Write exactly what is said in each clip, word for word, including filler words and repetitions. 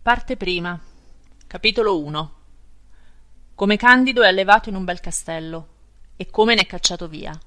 Parte prima. Capitolo uno. Come Candido è allevato in un bel castello e come ne è cacciato via.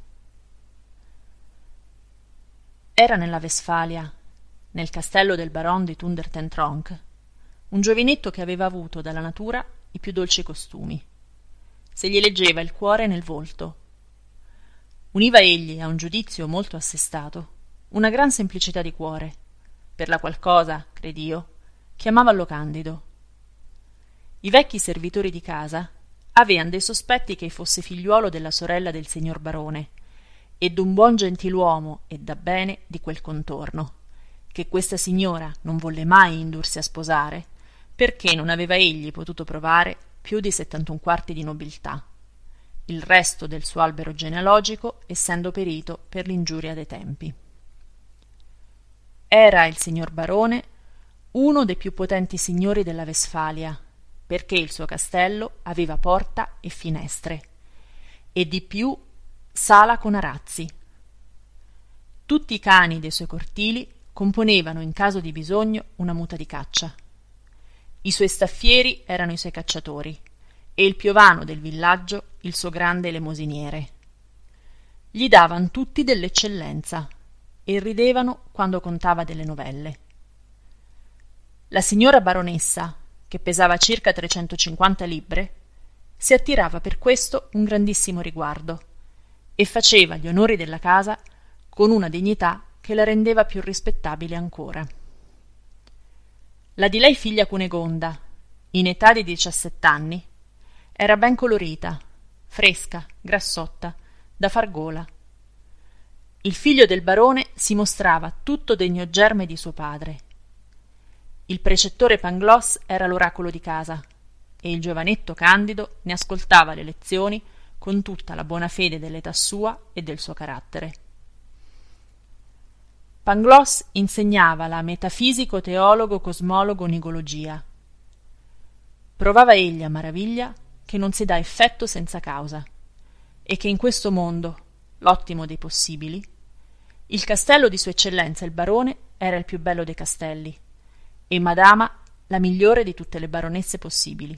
Era nella Westfalia, nel castello del baron di Thunder ten Tronckh, un giovinetto che aveva avuto dalla natura i più dolci costumi. Se gli leggeva il cuore nel volto. Univa egli a un giudizio molto assestato una gran semplicità di cuore, per la qual cosa, cred'io, chiamavallo Candido. I vecchi servitori di casa avean dei sospetti che fosse figliuolo della sorella del signor barone e d'un buon gentiluomo e da bene di quel contorno, che questa signora non volle mai indursi a sposare, perché non aveva egli potuto provare più di settantuno quarti di nobiltà, il resto del suo albero genealogico essendo perito per l'ingiuria dei tempi. Era il signor barone uno dei più potenti signori della Westfalia, perché il suo castello aveva porta e finestre, e di più sala con arazzi. Tutti i cani dei suoi cortili componevano in caso di bisogno una muta di caccia. I suoi staffieri erano i suoi cacciatori, e il piovano del villaggio il suo grande elemosiniere. Gli davan tutti dell'eccellenza, e ridevano quando contava delle novelle. La signora baronessa, che pesava circa trecentocinquanta libbre, si attirava per questo un grandissimo riguardo e faceva gli onori della casa con una dignità che la rendeva più rispettabile ancora. La di lei figlia Cunegonda, in età di diciassett'anni, era ben colorita, fresca, grassotta, da far gola. Il figlio del barone si mostrava tutto degno germe di suo padre. Il precettore Pangloss era l'oracolo di casa, e il giovanetto Candido ne ascoltava le lezioni con tutta la buona fede dell'età sua e del suo carattere. Pangloss insegnava la metafisico-teologo-cosmologo-nigologia. Provava egli a maraviglia che non si dà effetto senza causa, e che in questo mondo, l'ottimo dei possibili, il castello di sua eccellenza il barone era il più bello dei castelli, e Madama la migliore di tutte le baronesse possibili.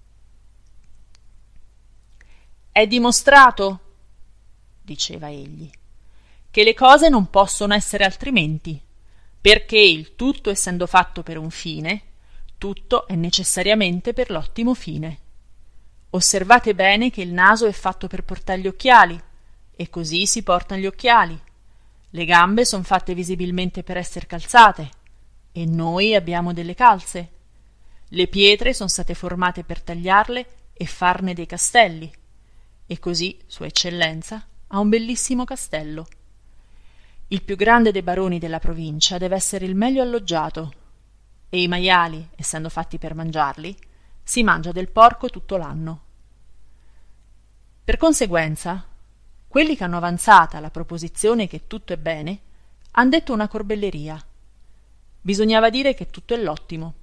È dimostrato, diceva egli, che le cose non possono essere altrimenti, perché il tutto essendo fatto per un fine, tutto è necessariamente per l'ottimo fine. Osservate bene che il naso è fatto per portar gli occhiali, e così si portano gli occhiali. Le gambe son fatte visibilmente per esser calzate, e noi abbiamo delle calze. Le pietre son state formate per tagliarle e farne dei castelli, e così Sua Eccellenza ha un bellissimo castello. Il più grande dei baroni della provincia deve essere il meglio alloggiato, e i maiali, essendo fatti per mangiarli, si mangia del porco tutto l'anno. Per conseguenza, quelli che hanno avanzata la proposizione che tutto è bene han detto una corbelleria. Bisognava dire che tutto è l'ottimo.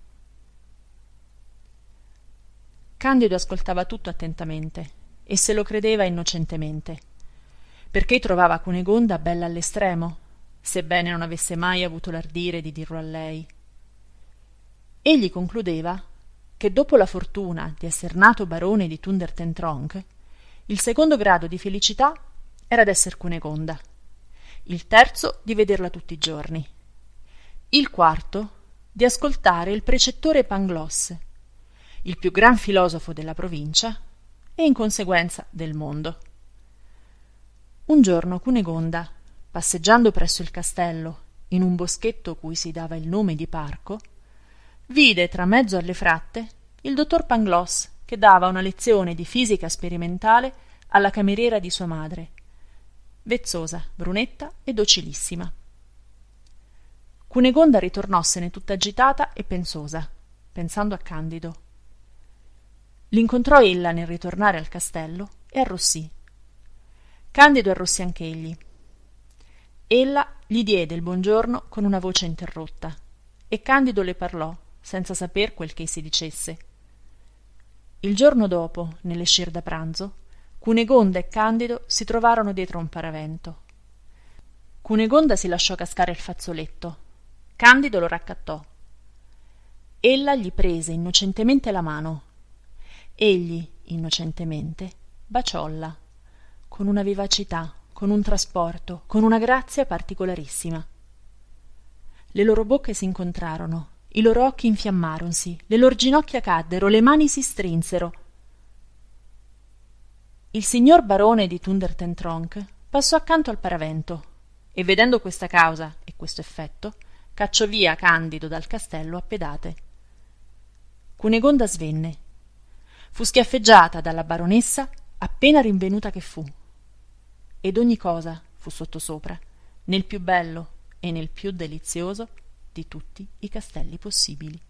Candido ascoltava tutto attentamente e se lo credeva innocentemente, perché trovava Cunegonda bella all'estremo, sebbene non avesse mai avuto l'ardire di dirlo a lei. Egli concludeva che dopo la fortuna di esser nato barone di Thunder ten Tronckh, il secondo grado di felicità era d'esser Cunegonda, il terzo di vederla tutti i giorni, il quarto di ascoltare il precettore Pangloss, il più gran filosofo della provincia e in conseguenza del mondo. Un giorno Cunegonda, passeggiando presso il castello in un boschetto cui si dava il nome di parco, vide tra mezzo alle fratte il dottor Pangloss che dava una lezione di fisica sperimentale alla cameriera di sua madre, vezzosa, brunetta e docilissima. Cunegonda ritornossene tutta agitata e pensosa, pensando a Candido. L'incontrò ella nel ritornare al castello e arrossì. Candido arrossì anch'egli. Ella gli diede il buongiorno con una voce interrotta, e Candido le parlò senza saper quel che si dicesse. Il giorno dopo, nell'escir da pranzo, Cunegonda e Candido si trovarono dietro un paravento. Cunegonda si lasciò cascare il fazzoletto, Candido lo raccattò. ella gli prese innocentemente la mano. Egli, innocentemente, baciolla, con una vivacità, con un trasporto, con una grazia particolarissima. Le loro bocche si incontrarono, i loro occhi infiammaronsi, le loro ginocchia caddero, le mani si strinsero. Il signor barone di Thunder ten Tronckh passò accanto al paravento e, vedendo questa causa e questo effetto, cacciò via Candido dal castello a pedate. Cunegonda svenne. Fu schiaffeggiata dalla baronessa appena rinvenuta che fu, ed ogni cosa fu sottosopra, nel più bello e nel più delizioso di tutti i castelli possibili.